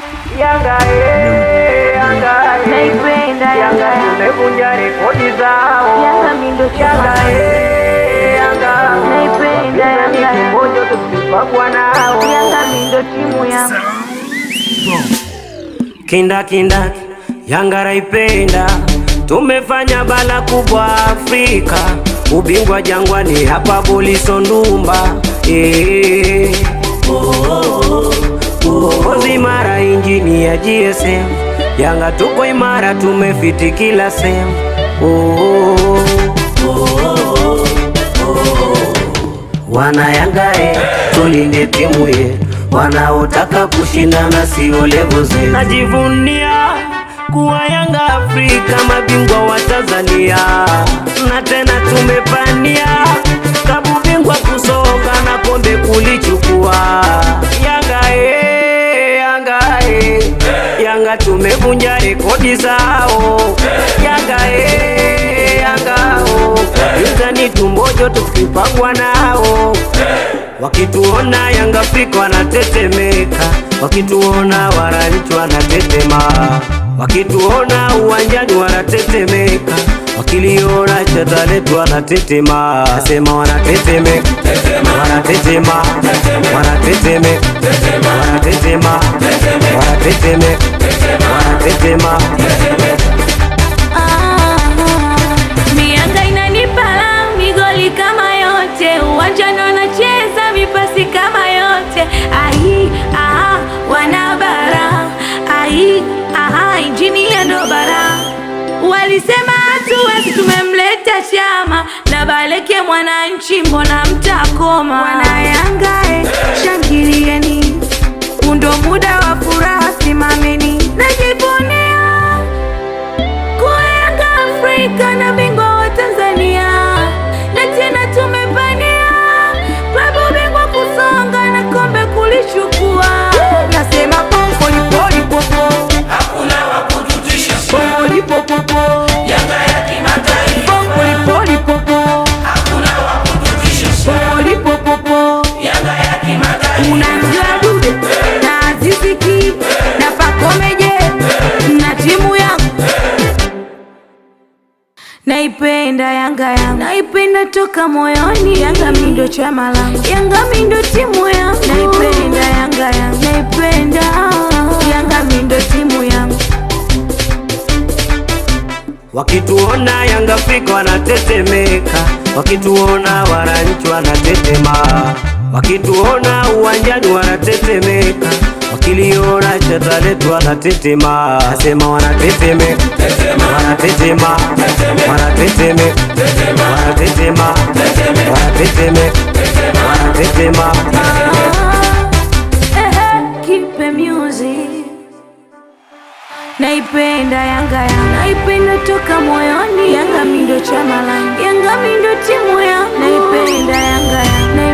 Yanga Yanga naipenda Yanga, tumevunja rekodi zao. Yanga mindo Yanga Yanga naipenda Yanga, moja tukipagwa nao. Yanga mindo timu yangu. Kinda Yanga naipenda, tumefanya bala kubwa Afrika, ubingwa Jangwani hapa Buliso Ndumba. Kozi mara injini ya GSM, Yanga tuko imara, tumefiti kila sehemu. Wana Yanga tulinde timu ye, wanaotaka kushindana sio level zetu. Najivunia kuwa Yanga Afrika, mabingwa wa Tanzania, na tena tumepania kabu bingwa kusoka na kombe kulichukua. Yanga tumevunja rekodi zao. Yanga Yanga yuzani tumbojo tukipagwa nao. Wakituona Yanga Afrika wanatetemeka, wakituona wananchi wanatetema, wakituona uwanjani wanatetemeka, wakiliona chata letu wanatetema. Nasema wanatetemeka, wanatetema, wanatetemeka, wanatetema, wanatetemeka, wanatetema. Yanga inanipala migoli kama yote, uwanjani wanacheza mipasi kama yote. Wanabara injini ya ndobara. Walisema hatuwezi, tumemleta Chama na Baleke Mwananchi, mbona mtakoma? Wana Yanga shangilieni, undo muda wa furaha, simameni. Najivunia kuwa Yanga Afrika na bingwa wa Tanzania, na tena tumepania klabu bingwa kusonga na kombe kulichukua. Nasema popo, hakuna wa kututisha. popo, Yanga ya kimataifa. popo, Hakuna wa kututisha. popo. Yanga ya kimataifa. Unamjua Dude na Azizi Ki na Pakomeje na timu yangu. Naipenda Yanga, naipenda toka moyoni. Yanga mindo chama langu, Yanga mindo timu yangu. Naipenda Yanga, naipenda Yanga mindo timu yangu. Wakituona Yanga Afrika wanatetemeka, wakituona wananchi wanatetema, wakituona uwanjani wanatetemeka, wakiliona chata letu wanatetema. Nasema wanatetemeka, wanatetema, wanatetemeka, wanatetema, wanatetemeka, wanatetema. Keep the music. Naipenda Yanga, naipenda toka moyoni. Yanga mindo chama langu, Yanga mindo timu yangu. Naipenda Yanga,